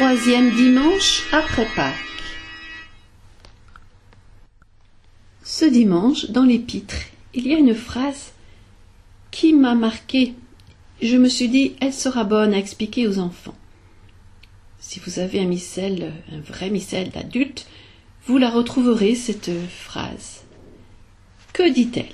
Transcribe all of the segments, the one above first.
troisième dimanche après Pâques. Ce dimanche, dans l'épître, il y a une phrase qui m'a marquée. Je me suis dit, elle sera bonne à expliquer aux enfants. Si vous avez un vrai missel d'adulte, vous la retrouverez, cette phrase. Que dit-elle?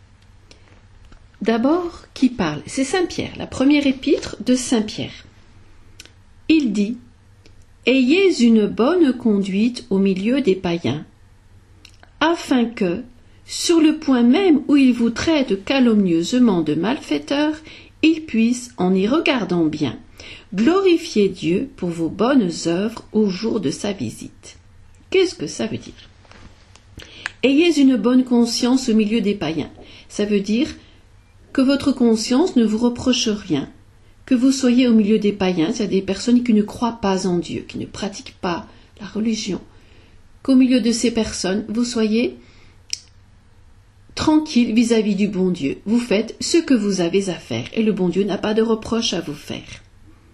D'abord, qui parle? C'est Saint Pierre, la première épître de Saint Pierre. Il dit « Ayez une bonne conduite au milieu des païens, afin que, sur le point même où ils vous traitent calomnieusement de malfaiteurs, ils puissent, en y regardant bien, glorifier Dieu pour vos bonnes œuvres au jour de sa visite. » Qu'est-ce que ça veut dire? Ayez une bonne conscience au milieu des païens. Ça veut dire que votre conscience ne vous reproche rien, que vous soyez au milieu des païens, c'est-à-dire des personnes qui ne croient pas en Dieu, qui ne pratiquent pas la religion, qu'au milieu de ces personnes, vous soyez tranquille vis-à-vis du bon Dieu. Vous faites ce que vous avez à faire et le bon Dieu n'a pas de reproche à vous faire.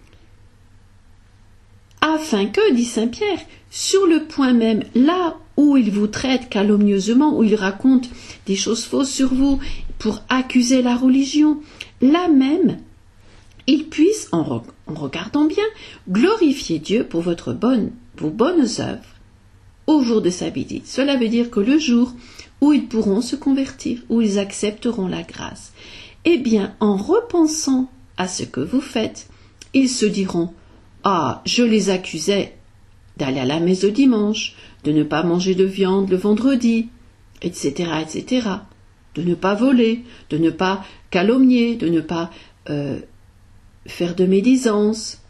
Afin que, dit Saint Pierre, sur le point même, là où il vous traite calomnieusement, où il raconte des choses fausses sur vous pour accuser la religion, là même, il puisse, en regardant bien, glorifier Dieu pour vos bonnes œuvres au jour de sa visite. Cela veut dire que le jour où ils pourront se convertir, où ils accepteront la grâce, eh bien, en repensant à ce que vous faites, ils se diront « Ah, je les accusais d'aller à la messe le dimanche, de ne pas manger de viande le vendredi, etc., etc., de ne pas voler, de ne pas calomnier, de ne pas faire de médisance.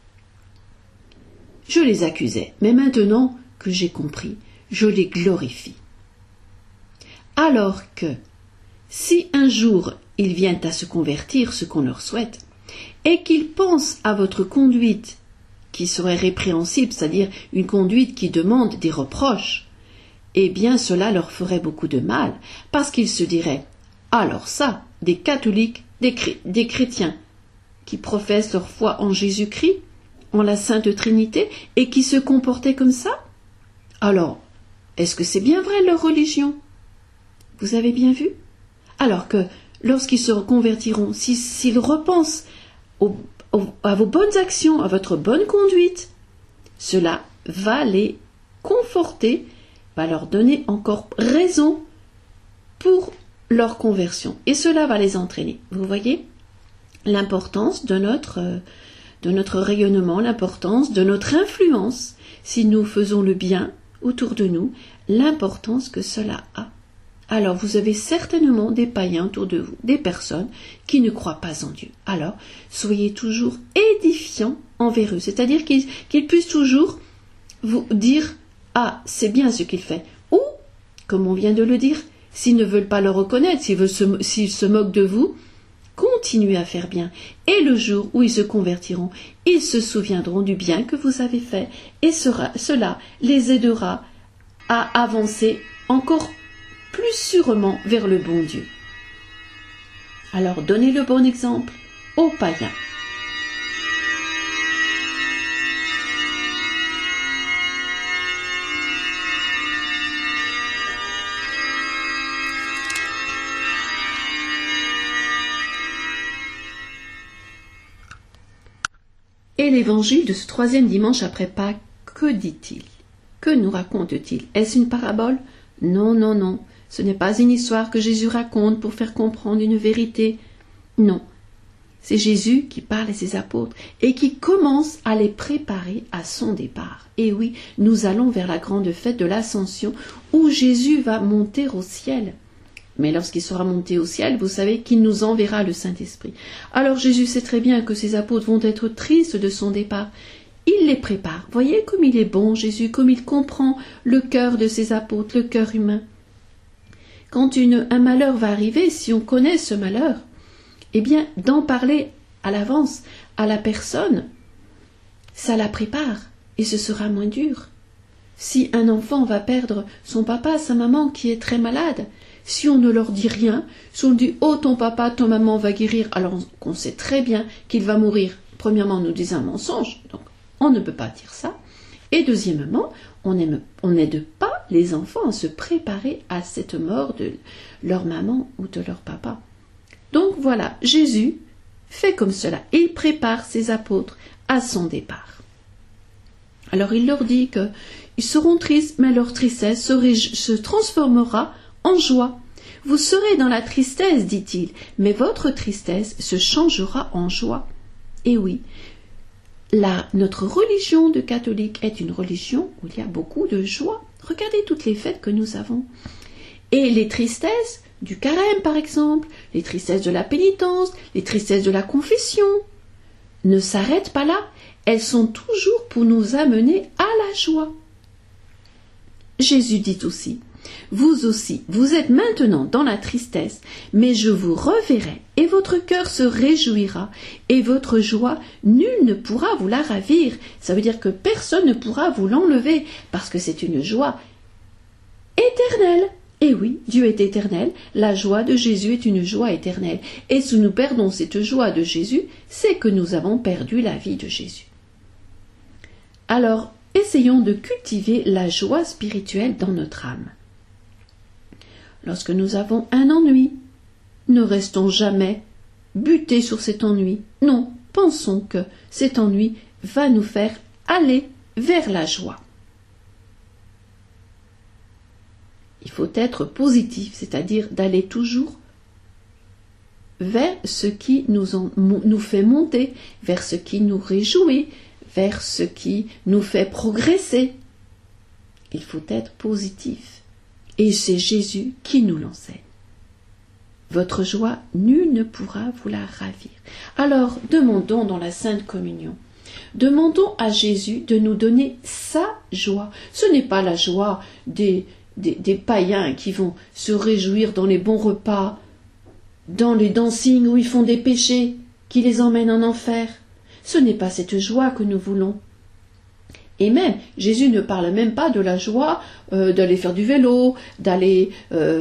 Je les accusais, mais maintenant que j'ai compris, je les glorifie. » Alors que, si un jour ils viennent à se convertir, ce qu'on leur souhaite, et qu'ils pensent à votre conduite qui serait répréhensible, c'est-à-dire une conduite qui demande des reproches, eh bien cela leur ferait beaucoup de mal, parce qu'ils se diraient « Alors ça, des catholiques, des chrétiens, qui professent leur foi en Jésus-Christ, en la Sainte Trinité, et qui se comportaient comme ça? Alors, est-ce que c'est bien vrai leur religion? Vous avez bien vu? Alors que, lorsqu'ils se reconvertiront, s'ils repensent à vos bonnes actions, à votre bonne conduite, cela va les conforter, va leur donner encore raison pour leur conversion. Et cela va les entraîner. Vous voyez l'importance de notre rayonnement, l'importance de notre influence, si nous faisons le bien autour de nous, l'importance que cela a. Alors vous avez certainement des païens autour de vous, des personnes qui ne croient pas en Dieu. Alors, soyez toujours édifiants envers eux, c'est-à-dire qu'ils puissent toujours vous dire « Ah, c'est bien ce qu'il fait » ou, comme on vient de le dire, s'ils ne veulent pas le reconnaître, s'ils se moquent de vous, continuez à faire bien. Et le jour où ils se convertiront, ils se souviendront du bien que vous avez fait et cela les aidera à avancer encore plus sûrement vers le bon Dieu. Alors donnez le bon exemple aux païens. Et l'évangile de ce troisième dimanche après Pâques, que dit-il? Que nous raconte-t-il? Est-ce une parabole? Non, non, non. Ce n'est pas une histoire que Jésus raconte pour faire comprendre une vérité. Non, c'est Jésus qui parle à ses apôtres et qui commence à les préparer à son départ. Et oui, nous allons vers la grande fête de l'Ascension où Jésus va monter au ciel. Mais lorsqu'il sera monté au ciel, vous savez qu'il nous enverra le Saint-Esprit. Alors Jésus sait très bien que ses apôtres vont être tristes de son départ. Il les prépare. Voyez comme il est bon, Jésus, comme il comprend le cœur de ses apôtres, le cœur humain. Quand un malheur va arriver, si on connaît ce malheur, eh bien, d'en parler à l'avance à la personne, ça la prépare et ce sera moins dur. Si un enfant va perdre son papa, sa maman qui est très malade, si on ne leur dit rien, si on dit « Oh, ton papa, ton maman va guérir », alors qu'on sait très bien qu'il va mourir, premièrement, on nous dit un mensonge, donc on ne peut pas dire ça. Et deuxièmement, on n'aide pas les enfants à se préparer à cette mort de leur maman ou de leur papa. Donc voilà, Jésus fait comme cela. Il prépare ses apôtres à son départ. Alors il leur dit qu'ils seront tristes, mais leur tristesse se transformera en joie. Vous serez dans la tristesse, dit-il, mais votre tristesse se changera en joie. Et oui, notre religion de catholique est une religion où il y a beaucoup de joie. Regardez toutes les fêtes que nous avons. Et les tristesses du carême, par exemple, les tristesses de la pénitence, les tristesses de la confession, ne s'arrêtent pas là. Elles sont toujours pour nous amener à la joie. Jésus dit aussi, vous aussi, vous êtes maintenant dans la tristesse, mais je vous reverrai, et votre cœur se réjouira, et votre joie, nul ne pourra vous la ravir. Ça veut dire que personne ne pourra vous l'enlever, parce que c'est une joie éternelle. Et oui, Dieu est éternel, la joie de Jésus est une joie éternelle. Et si nous perdons cette joie de Jésus, c'est que nous avons perdu la vie de Jésus. Alors, essayons de cultiver la joie spirituelle dans notre âme. Lorsque nous avons un ennui, ne restons jamais butés sur cet ennui. Non, pensons que cet ennui va nous faire aller vers la joie. Il faut être positif, c'est-à-dire d'aller toujours vers ce qui nous fait monter, vers ce qui nous réjouit, vers ce qui nous fait progresser. Il faut être positif. Et c'est Jésus qui nous l'enseigne. Votre joie, nul ne pourra vous la ravir. Alors, demandons dans la Sainte Communion, demandons à Jésus de nous donner sa joie. Ce n'est pas la joie des païens qui vont se réjouir dans les bons repas, dans les dancings où ils font des péchés qui les emmènent en enfer. Ce n'est pas cette joie que nous voulons. Et même, Jésus ne parle même pas de la joie d'aller faire du vélo, d'aller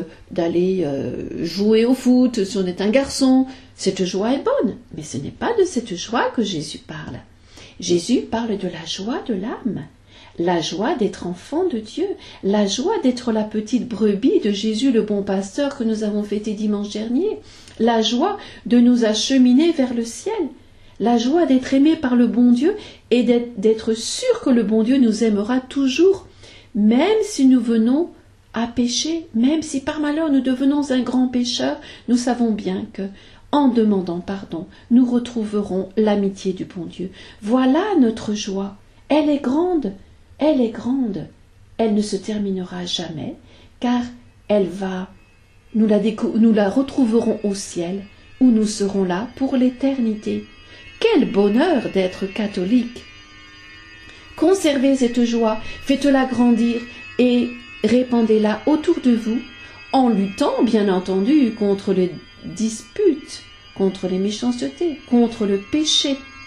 jouer au foot si on est un garçon. Cette joie est bonne, mais ce n'est pas de cette joie que Jésus parle. Jésus parle de la joie de l'âme, la joie d'être enfant de Dieu, la joie d'être la petite brebis de Jésus le bon pasteur que nous avons fêté dimanche dernier, la joie de nous acheminer vers le ciel, la joie d'être aimé par le bon Dieu et d'être sûr que le bon Dieu nous aimera toujours, même si nous venons à pécher, même si par malheur nous devenons un grand pécheur, nous savons bien que, en demandant pardon, nous retrouverons l'amitié du bon Dieu. Voilà notre joie. Elle est grande, elle est grande. Elle ne se terminera jamais, car nous la retrouverons au ciel, où nous serons là pour l'éternité. Quel bonheur d'être catholique! Conservez cette joie, faites-la grandir et répandez-la autour de vous, en luttant, bien entendu, contre les disputes, contre les méchancetés, contre le péché.